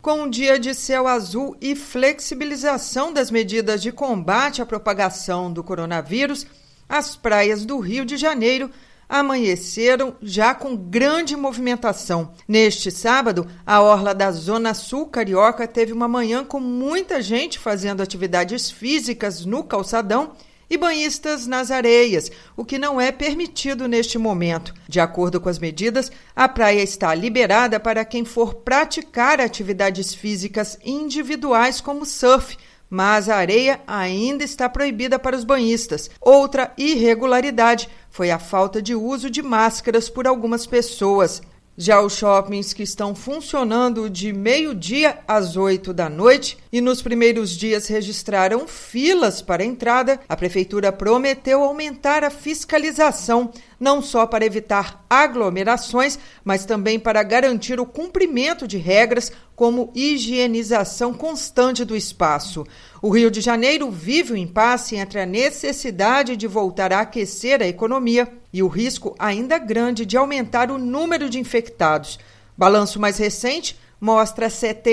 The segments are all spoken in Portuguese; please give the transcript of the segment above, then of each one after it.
Com um dia de céu azul e flexibilização das medidas de combate à propagação do coronavírus, as praias do Rio de Janeiro amanheceram já com grande movimentação. Neste sábado, a orla da Zona Sul Carioca teve uma manhã com muita gente fazendo atividades físicas no calçadão e banhistas nas areias, o que não é permitido neste momento. De acordo com as medidas, a praia está liberada para quem for praticar atividades físicas individuais como surf, mas a areia ainda está proibida para os banhistas. Outra irregularidade foi a falta de uso de máscaras por algumas pessoas. Já os shoppings que estão funcionando de meio-dia às 8 da noite e nos primeiros dias registraram filas para a entrada, a Prefeitura prometeu aumentar a fiscalização, não só para evitar aglomerações, mas também para garantir o cumprimento de regras como higienização constante do espaço. O Rio de Janeiro vive um impasse entre a necessidade de voltar a aquecer a economia e o risco ainda grande de aumentar o número de infectados. Balanço mais recente mostra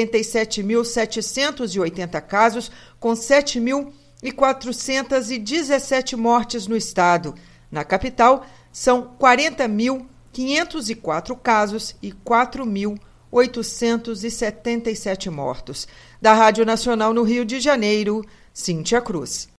77.780 casos, com 7.417 mortes no estado. Na capital, são 40.504 casos e 4.877 mortos. Da Rádio Nacional no Rio de Janeiro, Cíntia Cruz.